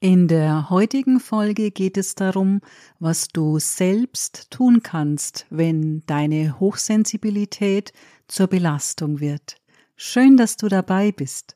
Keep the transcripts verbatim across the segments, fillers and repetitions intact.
In der heutigen Folge geht es darum, was du selbst tun kannst, wenn deine Hochsensibilität zur Belastung wird. Schön, dass du dabei bist.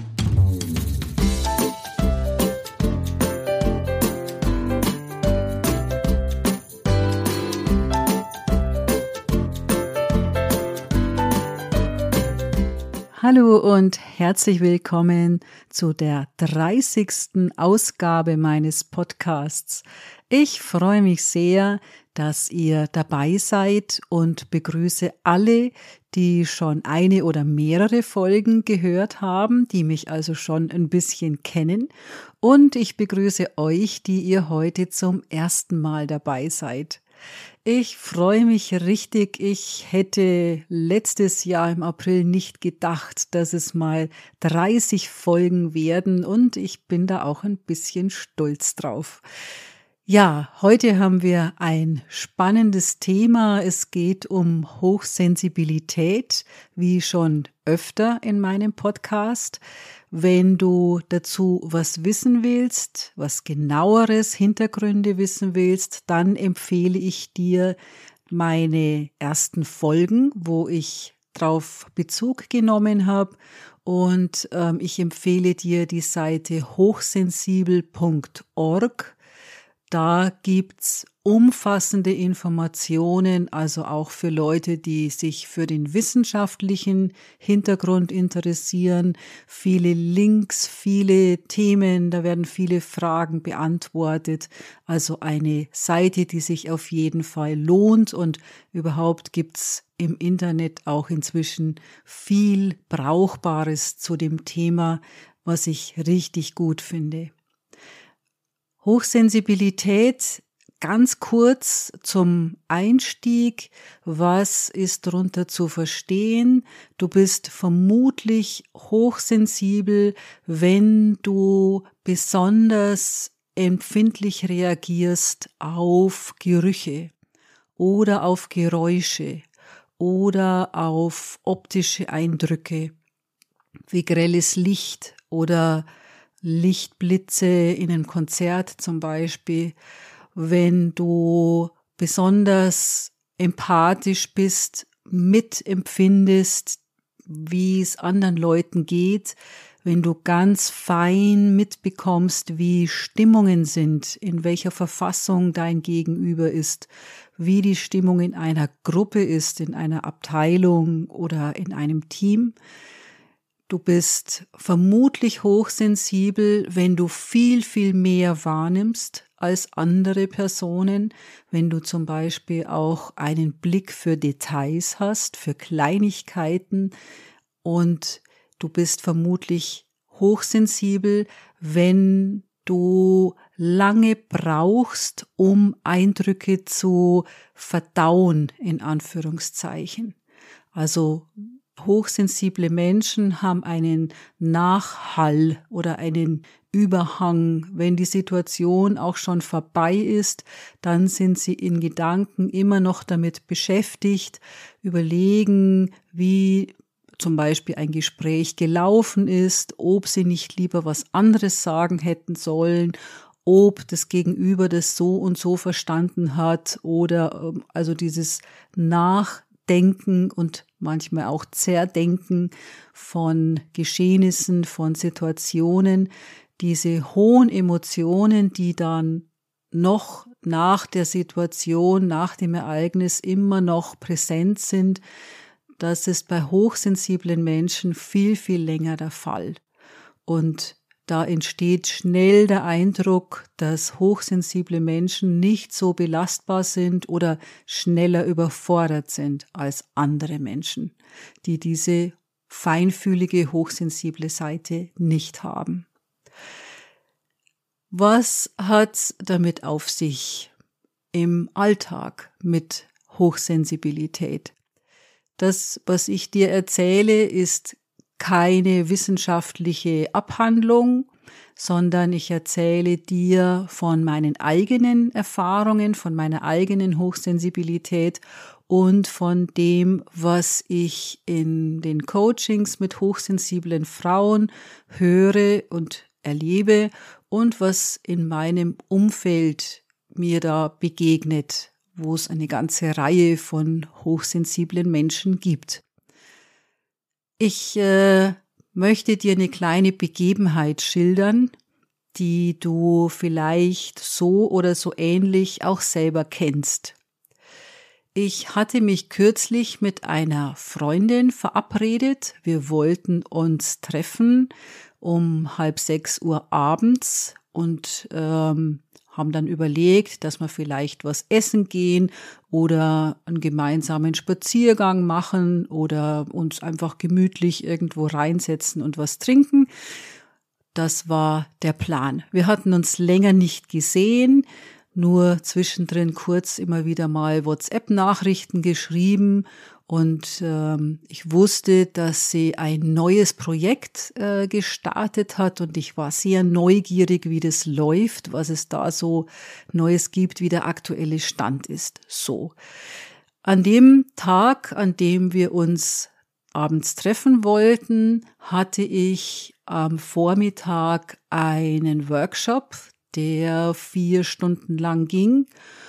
Hallo und herzlich willkommen zu der dreißigsten Ausgabe meines Podcasts. Ich freue mich sehr, dass ihr dabei seid und begrüße alle, die schon eine oder mehrere Folgen gehört haben, die mich also schon ein bisschen kennen. Und ich begrüße euch, die ihr heute zum ersten Mal dabei seid. Ich freue mich richtig. Ich hätte letztes Jahr im April nicht gedacht, dass es mal dreißig Folgen werden und ich bin da auch ein bisschen stolz drauf. Ja, heute haben wir ein spannendes Thema. Es geht um Hochsensibilität, wie schon öfter in meinem Podcast. Wenn du dazu was wissen willst, was genaueres, Hintergründe wissen willst, dann empfehle ich dir meine ersten Folgen, wo ich drauf Bezug genommen habe. Und ähm, ich empfehle dir die Seite hochsensibel punkt org. Da gibt's umfassende Informationen, also auch für Leute, die sich für den wissenschaftlichen Hintergrund interessieren. Viele Links, viele Themen, da werden viele Fragen beantwortet. Also eine Seite, die sich auf jeden Fall lohnt und überhaupt gibt's im Internet auch inzwischen viel Brauchbares zu dem Thema, was ich richtig gut finde. Hochsensibilität, ganz kurz zum Einstieg. Was ist darunter zu verstehen? Du bist vermutlich hochsensibel, wenn du besonders empfindlich reagierst auf Gerüche oder auf Geräusche oder auf optische Eindrücke, wie grelles Licht oder Lichtblitze in einem Konzert zum Beispiel, wenn du besonders empathisch bist, mitempfindest, wie es anderen Leuten geht, wenn du ganz fein mitbekommst, wie Stimmungen sind, in welcher Verfassung dein Gegenüber ist, wie die Stimmung in einer Gruppe ist, in einer Abteilung oder in einem Team. Du bist vermutlich hochsensibel, wenn du viel, viel mehr wahrnimmst als andere Personen, wenn du zum Beispiel auch einen Blick für Details hast, für Kleinigkeiten, und du bist vermutlich hochsensibel, wenn du lange brauchst, um Eindrücke zu verdauen, in Anführungszeichen. Also hochsensible Menschen haben einen Nachhall oder einen Überhang. Wenn die Situation auch schon vorbei ist, dann sind sie in Gedanken immer noch damit beschäftigt, überlegen, wie zum Beispiel ein Gespräch gelaufen ist, ob sie nicht lieber was anderes sagen hätten sollen, ob das Gegenüber das so und so verstanden hat oder also dieses Nachdenken und manchmal auch Zerdenken von Geschehnissen, von Situationen, diese hohen Emotionen, die dann noch nach der Situation, nach dem Ereignis immer noch präsent sind, das ist bei hochsensiblen Menschen viel, viel länger der Fall. Und da entsteht schnell der Eindruck, dass hochsensible Menschen nicht so belastbar sind oder schneller überfordert sind als andere Menschen, die diese feinfühlige, hochsensible Seite nicht haben. Was hat's damit auf sich im Alltag mit Hochsensibilität? Das, was ich dir erzähle, ist keine wissenschaftliche Abhandlung, sondern ich erzähle dir von meinen eigenen Erfahrungen, von meiner eigenen Hochsensibilität und von dem, was ich in den Coachings mit hochsensiblen Frauen höre und erlebe und was in meinem Umfeld mir da begegnet, wo es eine ganze Reihe von hochsensiblen Menschen gibt. Ich äh, möchte dir eine kleine Begebenheit schildern, die du vielleicht so oder so ähnlich auch selber kennst. Ich hatte mich kürzlich mit einer Freundin verabredet. Wir wollten uns treffen um halb sechs Uhr abends und ähm, haben dann überlegt, dass wir vielleicht was essen gehen oder einen gemeinsamen Spaziergang machen oder uns einfach gemütlich irgendwo reinsetzen und was trinken. Das war der Plan. Wir hatten uns länger nicht gesehen, nur zwischendrin kurz immer wieder mal WhatsApp-Nachrichten geschrieben und ähm, ich wusste, dass sie ein neues Projekt äh, gestartet hat und ich war sehr neugierig, wie das läuft, was es da so Neues gibt, wie der aktuelle Stand ist. So. An dem Tag, an dem wir uns abends treffen wollten, hatte ich am Vormittag einen Workshop, der vier Stunden lang ging.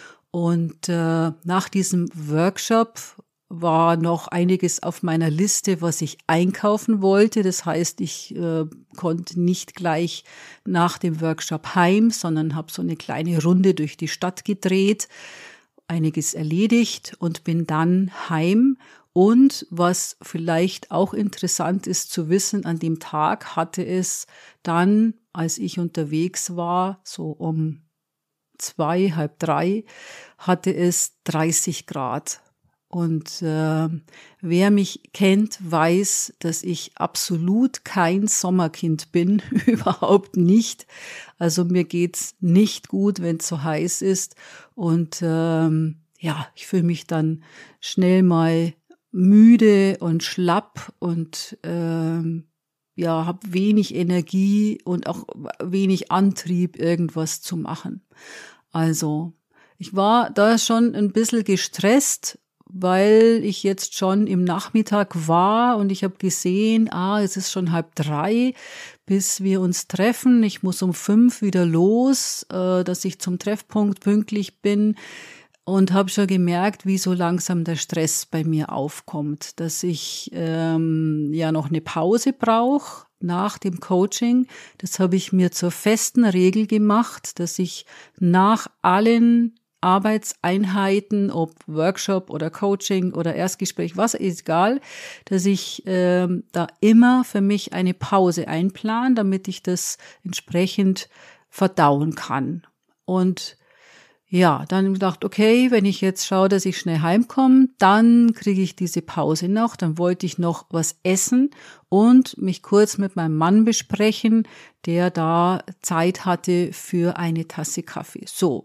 Und äh, nach diesem Workshop war noch einiges auf meiner Liste, was ich einkaufen wollte. Das heißt, ich äh, konnte nicht gleich nach dem Workshop heim, sondern habe so eine kleine Runde durch die Stadt gedreht, einiges erledigt und bin dann heim. Und was vielleicht auch interessant ist zu wissen, an dem Tag hatte es dann, als ich unterwegs war, so um zwei, halb drei, hatte es dreißig Grad. Und äh, wer mich kennt, weiß, dass ich absolut kein Sommerkind bin, überhaupt nicht. Also mir geht's nicht gut, wenn es so heiß ist. Und ähm, ja, ich fühle mich dann schnell mal müde und schlapp und ähm, ja, habe wenig Energie und auch wenig Antrieb, irgendwas zu machen. Also ich war da schon ein bisschen gestresst, weil ich jetzt schon im Nachmittag war und ich habe gesehen, ah, es ist schon halb drei, bis wir uns treffen. Ich muss um fünf wieder los, äh, dass ich zum Treffpunkt pünktlich bin. Und habe schon gemerkt, wie so langsam der Stress bei mir aufkommt, dass ich ähm, ja noch eine Pause brauche nach dem Coaching. Das habe ich mir zur festen Regel gemacht, dass ich nach allen Arbeitseinheiten, ob Workshop oder Coaching oder Erstgespräch, was ist egal, dass ich ähm, da immer für mich eine Pause einplane, damit ich das entsprechend verdauen kann. Und ja, dann gedacht, okay, wenn ich jetzt schaue, dass ich schnell heimkomme, dann kriege ich diese Pause noch. Dann wollte ich noch was essen und mich kurz mit meinem Mann besprechen, der da Zeit hatte für eine Tasse Kaffee. So.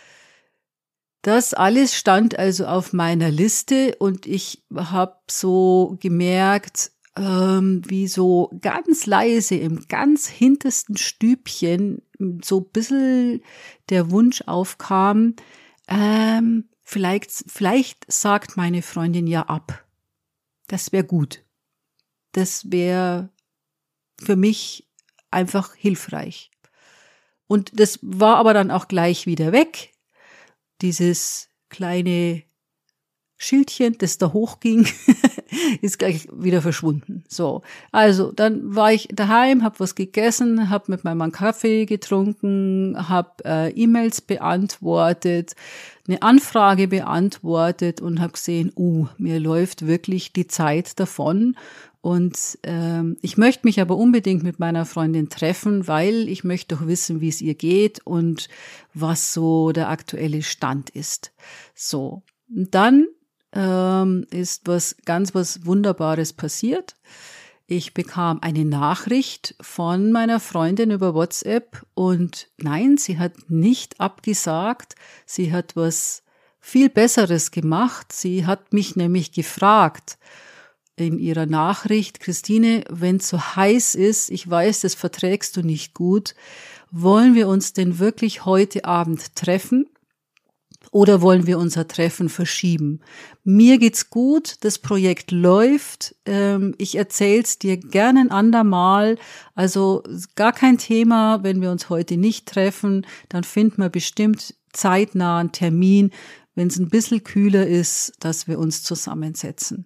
Das alles stand also auf meiner Liste und ich habe so gemerkt, ähm, wie so ganz leise im ganz hintersten Stübchen so ein bisschen der Wunsch aufkam, ähm, vielleicht, vielleicht sagt meine Freundin ja ab. Das wäre gut. Das wäre für mich einfach hilfreich. Und das war aber dann auch gleich wieder weg. Dieses kleine Schildchen, das da hochging, ist gleich wieder verschwunden. So, also dann war ich daheim, habe was gegessen, habe mit meinem Mann Kaffee getrunken, habe äh, E-Mails beantwortet, eine Anfrage beantwortet und habe gesehen, uh, mir läuft wirklich die Zeit davon. Und ähm, ich möchte mich aber unbedingt mit meiner Freundin treffen, weil ich möchte doch wissen, wie es ihr geht und was so der aktuelle Stand ist. So, und dann ähm, ist was ganz was Wunderbares passiert. Ich bekam eine Nachricht von meiner Freundin über WhatsApp und nein, sie hat nicht abgesagt. Sie hat was viel Besseres gemacht. Sie hat mich nämlich gefragt in ihrer Nachricht, Christine, wenn es so heiß ist, ich weiß, das verträgst du nicht gut, wollen wir uns denn wirklich heute Abend treffen? Oder wollen wir unser Treffen verschieben? Mir geht's gut, das Projekt läuft. Ähm, ich erzähl's dir gerne ein andermal. Also gar kein Thema, wenn wir uns heute nicht treffen, dann finden wir bestimmt zeitnah einen Termin, wenn es ein bisschen kühler ist, dass wir uns zusammensetzen.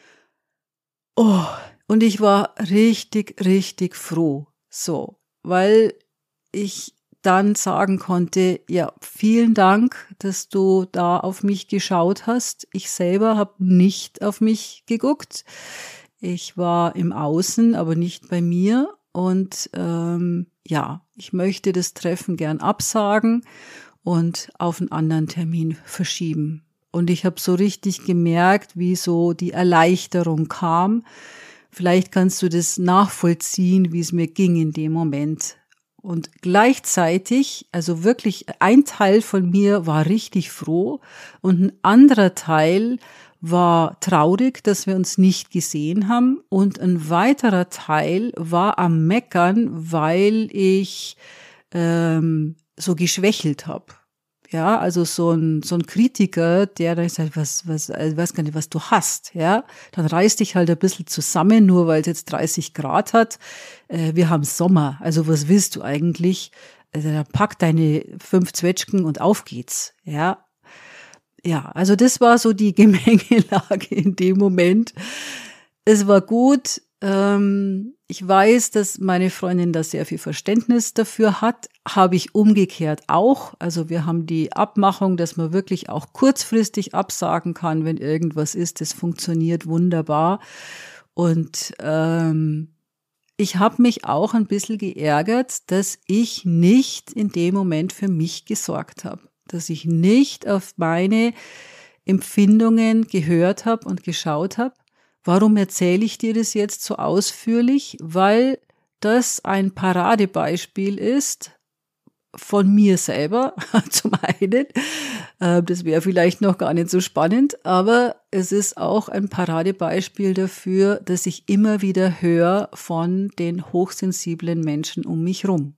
Oh, und ich war richtig, richtig froh, so, weil ich dann sagen konnte, ja, vielen Dank, dass du da auf mich geschaut hast. Ich selber habe nicht auf mich geguckt. Ich war im Außen, aber nicht bei mir. Und ähm, ja, ich möchte das Treffen gern absagen und auf einen anderen Termin verschieben. Und ich habe so richtig gemerkt, wie so die Erleichterung kam. Vielleicht kannst du das nachvollziehen, wie es mir ging in dem Moment. Und gleichzeitig, also wirklich ein Teil von mir war richtig froh und ein anderer Teil war traurig, dass wir uns nicht gesehen haben. Und ein weiterer Teil war am Meckern, weil ich ähm, so geschwächelt habe. Ja, also so ein so ein Kritiker, der dann sagt, was was ich weiß gar nicht, was du hast, ja, dann reiß dich halt ein bisschen zusammen, nur weil es jetzt dreißig Grad hat. Äh, wir haben Sommer, also was willst du eigentlich? Also dann pack deine fünf Zwetschgen und auf geht's, ja. Ja, also das war so die Gemengelage in dem Moment. Es war gut. Ähm, ich weiß, dass meine Freundin da sehr viel Verständnis dafür hat, habe ich umgekehrt auch. Also wir haben die Abmachung, dass man wirklich auch kurzfristig absagen kann, wenn irgendwas ist. Das funktioniert wunderbar. Und ähm, ich habe mich auch ein bisschen geärgert, dass ich nicht in dem Moment für mich gesorgt habe, dass ich nicht auf meine Empfindungen gehört habe und geschaut habe. Warum erzähle ich dir das jetzt so ausführlich? Weil das ein Paradebeispiel ist von mir selber, zum einen. Das wäre vielleicht noch gar nicht so spannend, aber es ist auch ein Paradebeispiel dafür, dass ich immer wieder höre von den hochsensiblen Menschen um mich rum.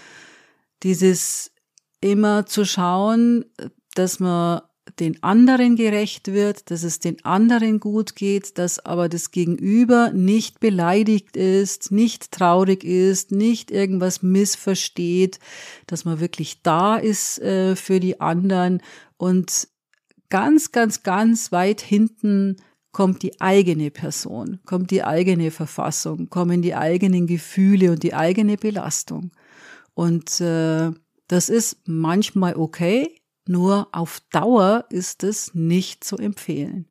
Dieses immer zu schauen, dass man den anderen gerecht wird, dass es den anderen gut geht, dass aber das Gegenüber nicht beleidigt ist, nicht traurig ist, nicht irgendwas missversteht, dass man wirklich da ist äh, für die anderen. Und ganz, ganz, ganz weit hinten kommt die eigene Person, kommt die eigene Verfassung, kommen die eigenen Gefühle und die eigene Belastung. Und äh, das ist manchmal okay, nur auf Dauer ist es nicht zu empfehlen.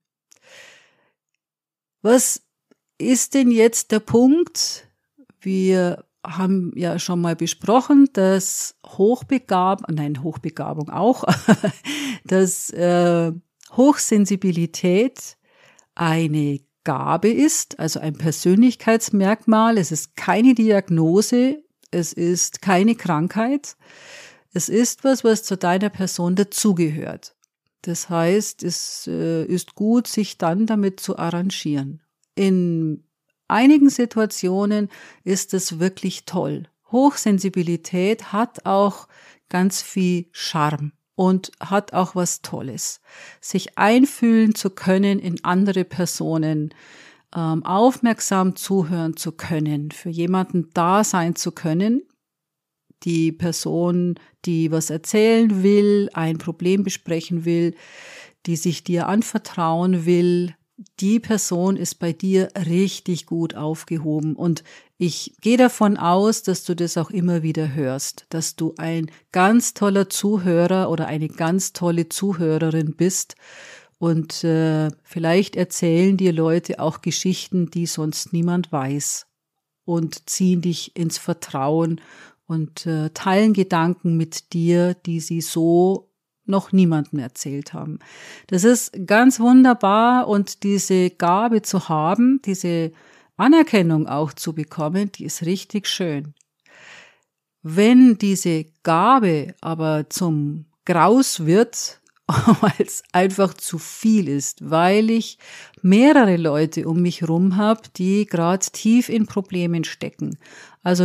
Was ist denn jetzt der Punkt? Wir haben ja schon mal besprochen, dass Hochbegabung, nein, Hochbegabung auch, dass äh, Hochsensibilität eine Gabe ist, also ein Persönlichkeitsmerkmal. Es ist keine Diagnose, es ist keine Krankheit. Es ist was, was zu deiner Person dazugehört. Das heißt, es äh, ist gut, sich dann damit zu arrangieren. In einigen Situationen ist es wirklich toll. Hochsensibilität hat auch ganz viel Charme und hat auch was Tolles. Sich einfühlen zu können in andere Personen, ähm, aufmerksam zuhören zu können, für jemanden da sein zu können, die Person, die was erzählen will, ein Problem besprechen will, die sich dir anvertrauen will, die Person ist bei dir richtig gut aufgehoben. Und ich gehe davon aus, dass du das auch immer wieder hörst, dass du ein ganz toller Zuhörer oder eine ganz tolle Zuhörerin bist. Und äh, vielleicht erzählen dir Leute auch Geschichten, die sonst niemand weiß, und ziehen dich ins Vertrauen und äh, teilen Gedanken mit dir, die sie so noch niemandem erzählt haben. Das ist ganz wunderbar, und diese Gabe zu haben, diese Anerkennung auch zu bekommen, die ist richtig schön. Wenn diese Gabe aber zum Graus wird, weil es einfach zu viel ist, weil ich mehrere Leute um mich rum habe, die gerade tief in Problemen stecken. Also nicht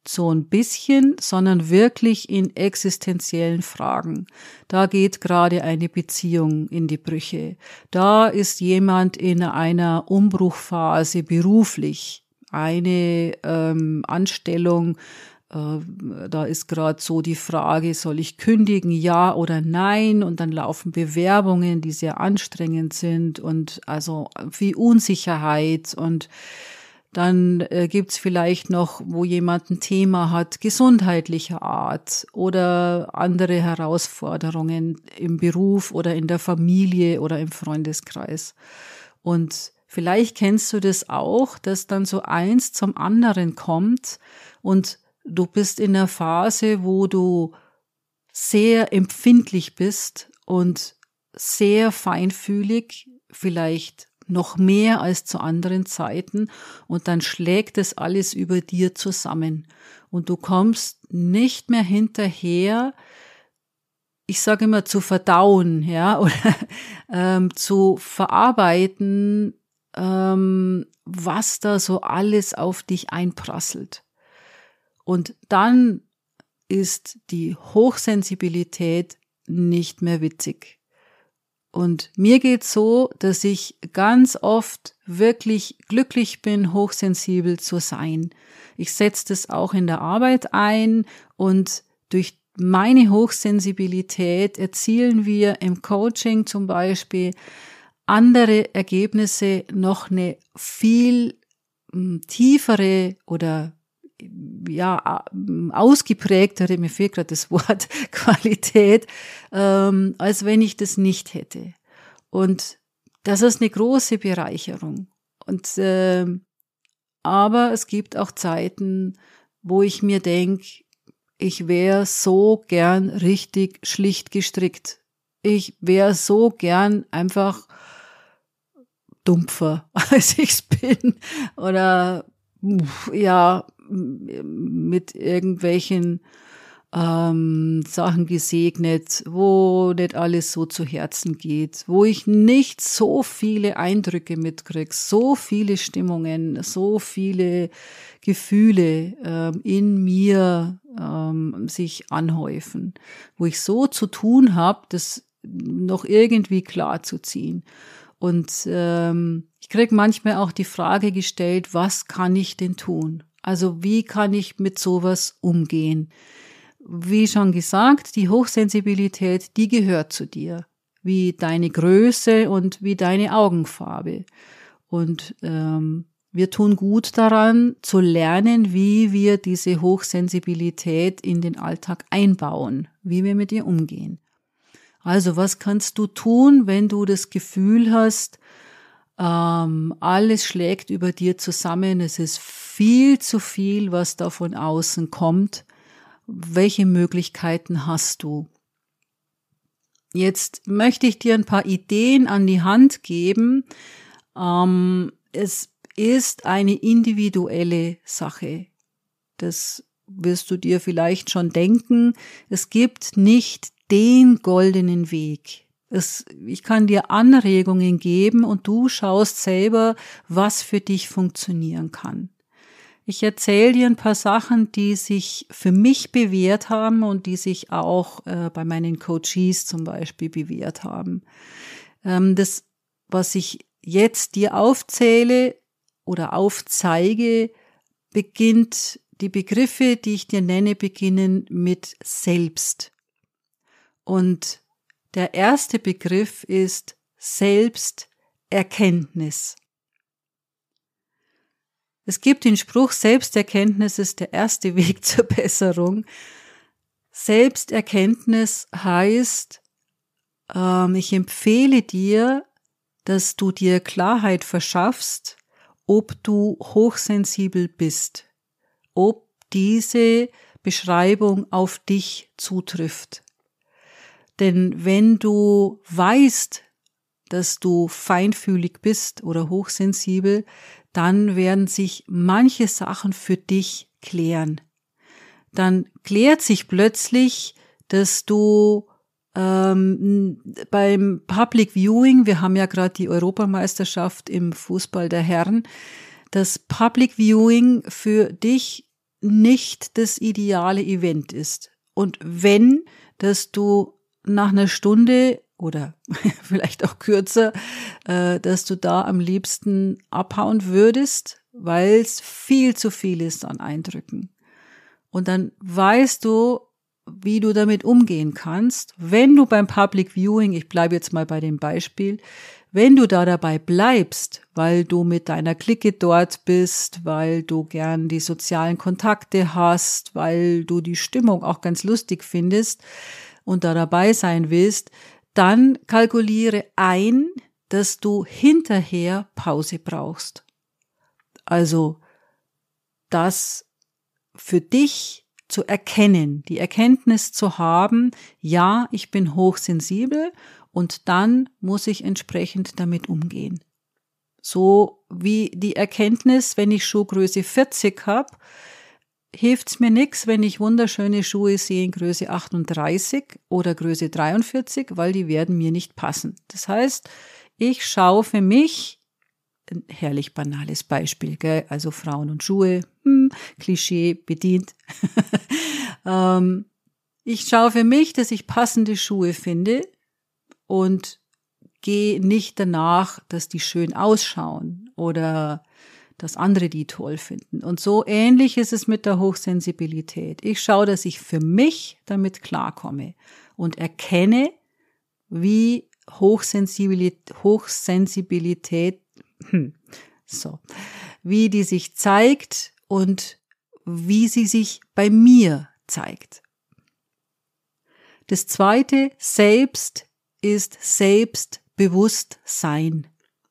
so ein bisschen, sondern wirklich in existenziellen Fragen. Da geht gerade eine Beziehung in die Brüche. Da ist jemand in einer Umbruchphase beruflich. Eine ähm, Anstellung, äh, da ist gerade so die Frage, soll ich kündigen, ja oder nein? Und dann laufen Bewerbungen, die sehr anstrengend sind und also viel Unsicherheit. Und dann äh, gibt's vielleicht noch, wo jemand ein Thema hat, gesundheitlicher Art oder andere Herausforderungen im Beruf oder in der Familie oder im Freundeskreis. Und vielleicht kennst du das auch, dass dann so eins zum anderen kommt und du bist in einer Phase, wo du sehr empfindlich bist und sehr feinfühlig, vielleicht noch mehr als zu anderen Zeiten, und dann schlägt es alles über dir zusammen und du kommst nicht mehr hinterher, ich sage immer zu verdauen, ja, oder ähm, zu verarbeiten, ähm, was da so alles auf dich einprasselt. Und dann ist die Hochsensibilität nicht mehr witzig. Und mir geht's so, dass ich ganz oft wirklich glücklich bin, hochsensibel zu sein. Ich setze das auch in der Arbeit ein und durch meine Hochsensibilität erzielen wir im Coaching zum Beispiel andere Ergebnisse, noch eine viel m, tiefere oder ja, ausgeprägtere, mir fehlt gerade das Wort, Qualität, ähm, als wenn ich das nicht hätte. Und das ist eine große Bereicherung. Und äh, aber es gibt auch Zeiten, wo ich mir denke, ich wäre so gern richtig schlicht gestrickt. Ich wäre so gern einfach dumpfer, als ich's bin. Oder ja, mit irgendwelchen ähm, Sachen gesegnet, wo nicht alles so zu Herzen geht, wo ich nicht so viele Eindrücke mitkriege, so viele Stimmungen, so viele Gefühle ähm, in mir ähm, sich anhäufen, wo ich so zu tun habe, das noch irgendwie klar zu ziehen. Und ähm, ich kriege manchmal auch die Frage gestellt, was kann ich denn tun? Also wie kann ich mit sowas umgehen? Wie schon gesagt, die Hochsensibilität, die gehört zu dir, wie deine Größe und wie deine Augenfarbe. Und ähm, wir tun gut daran, zu lernen, wie wir diese Hochsensibilität in den Alltag einbauen, wie wir mit ihr umgehen. Also was kannst du tun, wenn du das Gefühl hast, ähm, alles schlägt über dir zusammen, es ist viel zu viel, was da von außen kommt. Welche Möglichkeiten hast du? Jetzt möchte ich dir ein paar Ideen an die Hand geben. Ähm, es ist eine individuelle Sache. Das wirst du dir vielleicht schon denken. Es gibt nicht den goldenen Weg. Es, ich kann dir Anregungen geben und du schaust selber, was für dich funktionieren kann. Ich erzähle dir ein paar Sachen, die sich für mich bewährt haben und die sich auch äh, bei meinen Coaches zum Beispiel bewährt haben. Ähm, das, was ich jetzt dir aufzähle oder aufzeige, beginnt, die Begriffe, die ich dir nenne, beginnen mit selbst. Und der erste Begriff ist Selbsterkenntnis. Es gibt den Spruch, Selbsterkenntnis ist der erste Weg zur Besserung. Selbsterkenntnis heißt, ähm, ich empfehle dir, dass du dir Klarheit verschaffst, ob du hochsensibel bist, ob diese Beschreibung auf dich zutrifft. Denn wenn du weißt, dass du feinfühlig bist oder hochsensibel, dann werden sich manche Sachen für dich klären. Dann klärt sich plötzlich, dass du ähm, beim Public Viewing, wir haben ja gerade die Europameisterschaft im Fußball der Herren, das Public Viewing für dich nicht das ideale Event ist. Und wenn, dass du nach einer Stunde oder vielleicht auch kürzer, äh, dass du da am liebsten abhauen würdest, weil es viel zu viel ist an Eindrücken. Und dann weißt du, wie du damit umgehen kannst, wenn du beim Public Viewing, ich bleibe jetzt mal bei dem Beispiel, wenn du da dabei bleibst, weil du mit deiner Clique dort bist, weil du gern die sozialen Kontakte hast, weil du die Stimmung auch ganz lustig findest und da dabei sein willst, dann kalkuliere ein, dass du hinterher Pause brauchst. Also das für dich zu erkennen, die Erkenntnis zu haben, ja, ich bin hochsensibel und dann muss ich entsprechend damit umgehen. So wie die Erkenntnis, wenn ich Schuhgröße vierzig habe, hilft's mir nix, wenn ich wunderschöne Schuhe sehe in Größe achtunddreißig oder Größe dreiundvierzig, weil die werden mir nicht passen. Das heißt, ich schaue für mich, ein herrlich banales Beispiel, gell? Also Frauen und Schuhe, hm, Klischee bedient. ähm, ich schaue für mich, dass ich passende Schuhe finde und gehe nicht danach, dass die schön ausschauen oder dass andere die toll finden. Und so ähnlich ist es mit der Hochsensibilität. Ich schaue, dass ich für mich damit klarkomme und erkenne, wie Hochsensibilität, Hochsensibilität hm, so, wie die sich zeigt und wie sie sich bei mir zeigt. Das zweite, selbst, ist Selbstbewusstsein.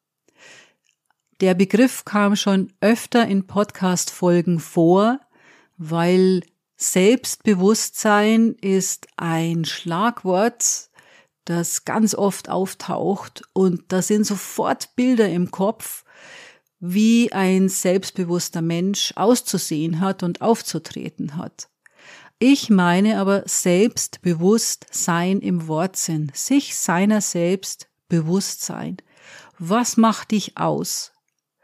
Der Begriff kam schon öfter in Podcast-Folgen vor, weil Selbstbewusstsein ist ein Schlagwort, das ganz oft auftaucht und da sind sofort Bilder im Kopf, wie ein selbstbewusster Mensch auszusehen hat und aufzutreten hat. Ich meine aber Selbstbewusstsein im Wortsinn, sich seiner selbst bewusst sein. Was macht dich aus?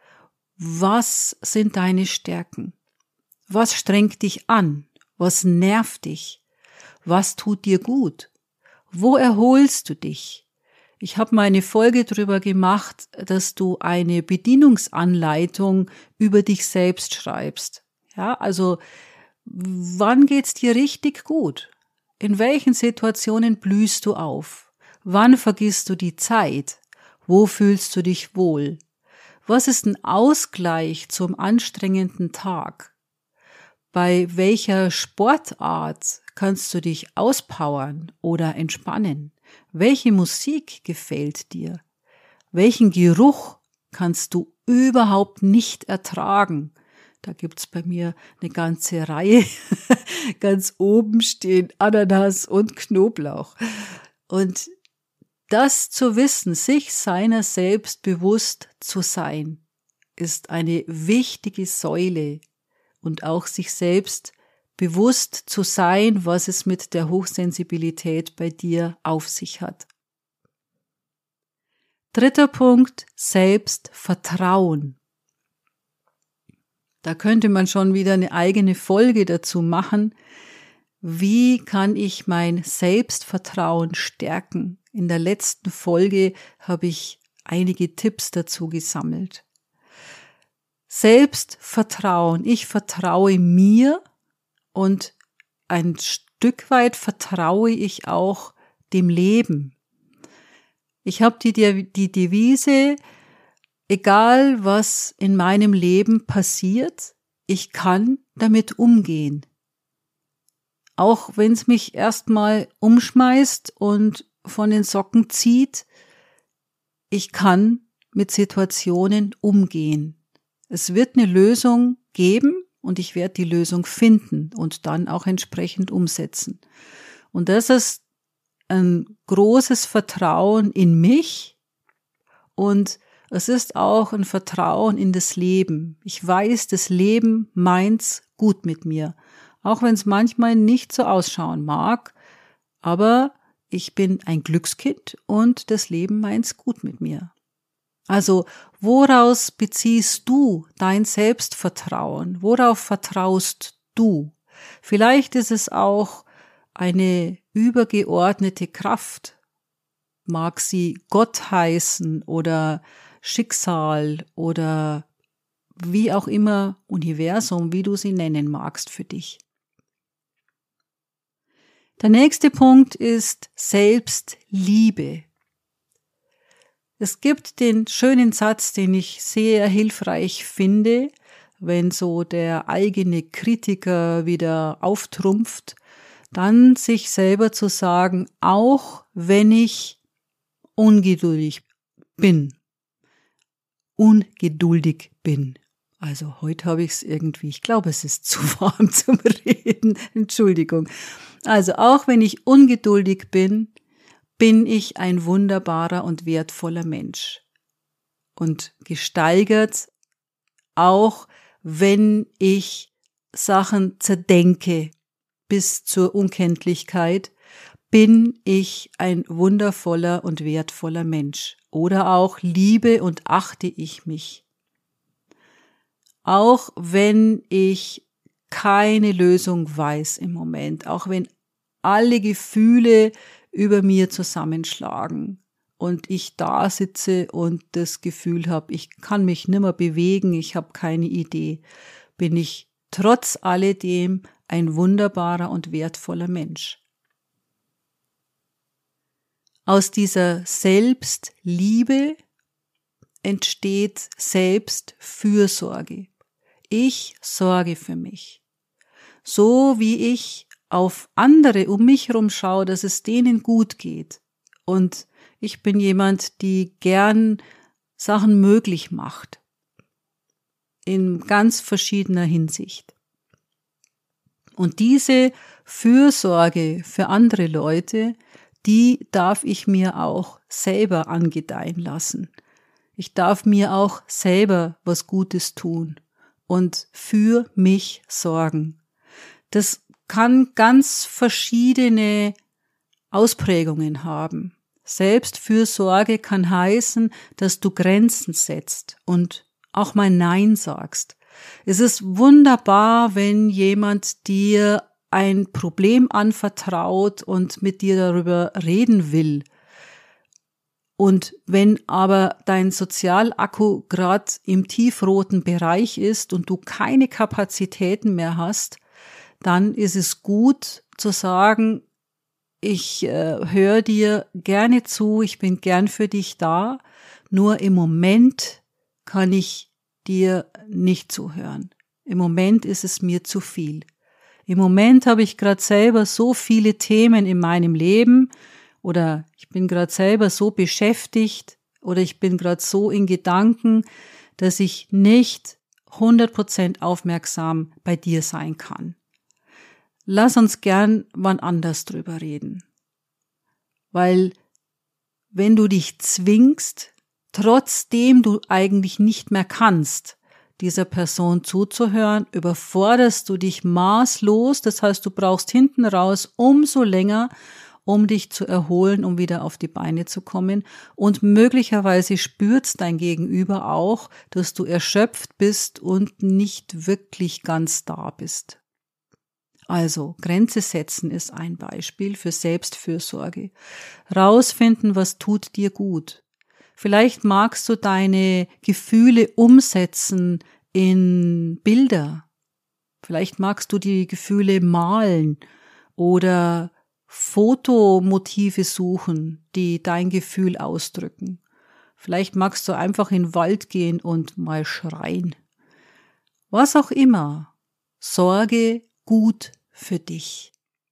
Was sind deine Stärken? Was strengt dich an? Was nervt dich? Was tut dir gut? Wo erholst du dich? Ich habe mal eine Folge drüber gemacht, dass du eine Bedienungsanleitung über dich selbst schreibst. Ja, also wann geht's dir richtig gut? In welchen Situationen blühst du auf? Wann vergisst du die Zeit? Wo fühlst du dich wohl? Was ist ein Ausgleich zum anstrengenden Tag? Bei welcher Sportart kannst du dich auspowern oder entspannen? Welche Musik gefällt dir? Welchen Geruch kannst du überhaupt nicht ertragen? Da gibt's bei mir eine ganze Reihe. Ganz oben stehen Ananas und Knoblauch. Und das zu wissen, sich seiner selbst bewusst zu sein, ist eine wichtige Säule. Und auch sich selbst bewusst zu sein, was es mit der Hochsensibilität bei dir auf sich hat. Dritter Punkt, Selbstvertrauen. Da könnte man schon wieder eine eigene Folge dazu machen. Wie kann ich mein Selbstvertrauen stärken? In der letzten Folge habe ich einige Tipps dazu gesammelt. Selbstvertrauen. Ich vertraue mir und ein Stück weit vertraue ich auch dem Leben. Ich habe die, die Devise, egal was in meinem Leben passiert, ich kann damit umgehen. Auch wenn es mich erstmal umschmeißt und von den Socken zieht, ich kann mit Situationen umgehen. Es wird eine Lösung geben und ich werde die Lösung finden und dann auch entsprechend umsetzen. Und das ist ein großes Vertrauen in mich und es ist auch ein Vertrauen in das Leben. Ich weiß, das Leben meint's gut mit mir, auch wenn es manchmal nicht so ausschauen mag, aber ich bin ein Glückskind und das Leben meint's gut mit mir. Also, woraus beziehst du dein Selbstvertrauen? Worauf vertraust du. Vielleicht ist es auch eine übergeordnete Kraft, mag sie Gott heißen oder Schicksal oder wie auch immer, Universum, wie du sie nennen magst für dich. Der nächste Punkt ist Selbstliebe. Es gibt den schönen Satz, den ich sehr hilfreich finde, wenn so der eigene Kritiker wieder auftrumpft, dann sich selber zu sagen, auch wenn ich ungeduldig bin, ungeduldig bin. Also heute habe ich es irgendwie, ich glaube, es ist zu warm zum Reden, Entschuldigung. Also auch wenn ich ungeduldig bin, bin ich ein wunderbarer und wertvoller Mensch. Und gesteigert, auch wenn ich Sachen zerdenke bis zur Unkenntlichkeit, bin ich ein wundervoller und wertvoller Mensch. Oder auch liebe und achte ich mich. Auch wenn ich keine Lösung weiß im Moment, auch wenn alle Gefühle über mir zusammenschlagen und ich da sitze und das Gefühl habe, ich kann mich nimmer bewegen, ich habe keine Idee, bin ich trotz alledem ein wunderbarer und wertvoller Mensch. Aus dieser Selbstliebe entsteht Selbstfürsorge. Ich sorge für mich. So wie ich auf andere um mich herum schaue, dass es denen gut geht. Und ich bin jemand, die gern Sachen möglich macht. In ganz verschiedener Hinsicht. Und diese Fürsorge für andere Leute, die darf ich mir auch selber angedeihen lassen. Ich darf mir auch selber was Gutes tun und für mich sorgen. Das kann ganz verschiedene Ausprägungen haben. Selbstfürsorge kann heißen, dass du Grenzen setzt und auch mal Nein sagst. Es ist wunderbar, wenn jemand dir ein Problem anvertraut und mit dir darüber reden will. Und wenn aber dein Sozialakku gerade im tiefroten Bereich ist und du keine Kapazitäten mehr hast, dann ist es gut zu sagen, ich äh, höre dir gerne zu, ich bin gern für dich da, nur im Moment kann ich dir nicht zuhören. Im Moment ist es mir zu viel. Im Moment habe ich gerade selber so viele Themen in meinem Leben oder ich bin gerade selber so beschäftigt oder ich bin gerade so in Gedanken, dass ich nicht hundert Prozent aufmerksam bei dir sein kann. Lass uns gern wann anders drüber reden. Weil wenn du dich zwingst, trotzdem du eigentlich nicht mehr kannst, dieser Person zuzuhören, überforderst du dich maßlos. Das heißt, du brauchst hinten raus umso länger, um dich zu erholen, um wieder auf die Beine zu kommen. Und möglicherweise spürt dein Gegenüber auch, dass du erschöpft bist und nicht wirklich ganz da bist. Also, Grenze setzen ist ein Beispiel für Selbstfürsorge. Rausfinden, was tut dir gut. Vielleicht magst du deine Gefühle umsetzen in Bilder. Vielleicht magst du die Gefühle malen oder Fotomotive suchen, die dein Gefühl ausdrücken. Vielleicht magst du einfach in den Wald gehen und mal schreien. Was auch immer. Sorge gut für dich.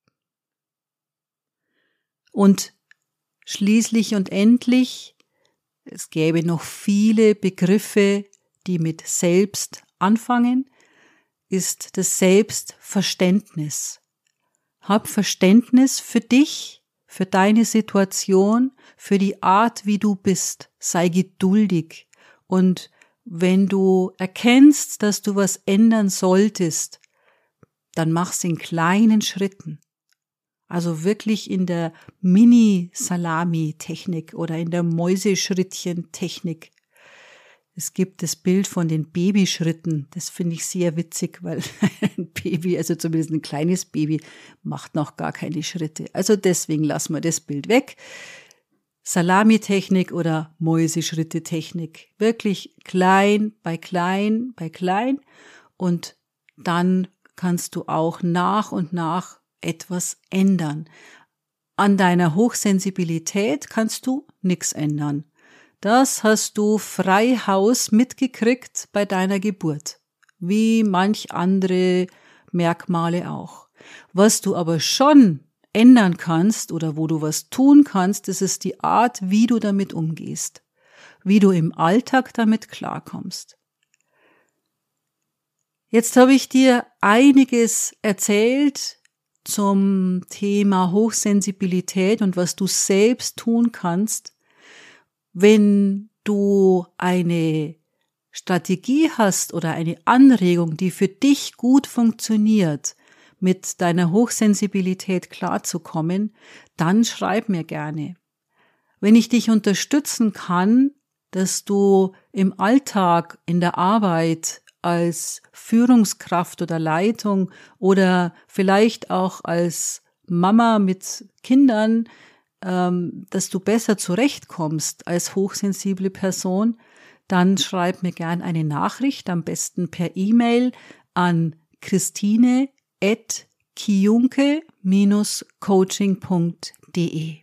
Und schließlich und endlich, es gäbe noch viele Begriffe, die mit Selbst anfangen, ist das Selbstverständnis. Hab Verständnis für dich, für deine Situation, für die Art, wie du bist. Sei geduldig. Und wenn du erkennst, dass du was ändern solltest, dann mach's in kleinen Schritten. Also wirklich in der Mini-Salami-Technik oder in der Mäuseschrittchen-Technik. Es gibt das Bild von den Babyschritten. Das finde ich sehr witzig, weil ein Baby, also zumindest ein kleines Baby, macht noch gar keine Schritte. Also deswegen lassen wir das Bild weg. Salamitechnik oder Mäuseschritte-Technik. Wirklich klein bei klein bei klein. Und dann kannst du auch nach und nach etwas ändern. An deiner Hochsensibilität kannst du nichts ändern. Das hast du frei Haus mitgekriegt bei deiner Geburt, wie manch andere Merkmale auch. Was du aber schon ändern kannst oder wo du was tun kannst, das ist die Art, wie du damit umgehst, wie du im Alltag damit klarkommst. Jetzt habe ich dir einiges erzählt zum Thema Hochsensibilität und was du selbst tun kannst, wenn du eine Strategie hast oder eine Anregung, die für dich gut funktioniert, mit deiner Hochsensibilität klarzukommen, dann schreib mir gerne. Wenn ich dich unterstützen kann, dass du im Alltag, in der Arbeit, als Führungskraft oder Leitung oder vielleicht auch als Mama mit Kindern, dass du besser zurechtkommst als hochsensible Person, dann schreib mir gern eine Nachricht, am besten per E-Mail an christine at kiunke dash coaching punkt de.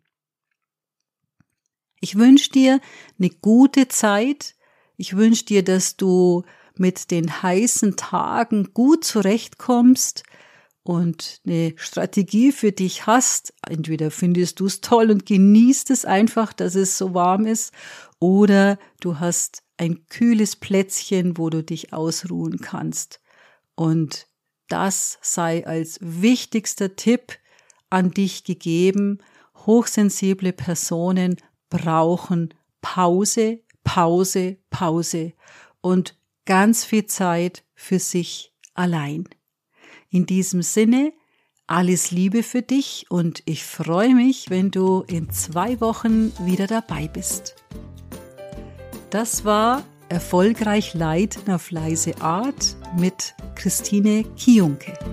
Ich wünsche dir eine gute Zeit. Ich wünsche dir, dass du mit den heißen Tagen gut zurechtkommst und eine Strategie für dich hast. Entweder findest du es toll und genießt es einfach, dass es so warm ist, oder du hast ein kühles Plätzchen, wo du dich ausruhen kannst. Und das sei als wichtigster Tipp an dich gegeben. Hochsensible Personen brauchen Pause, Pause, Pause und ganz viel Zeit für sich allein. In diesem Sinne, alles Liebe für dich und ich freue mich, wenn du in zwei Wochen wieder dabei bist. Das war Erfolgreich leiten auf leise Art mit Christine Kiunke.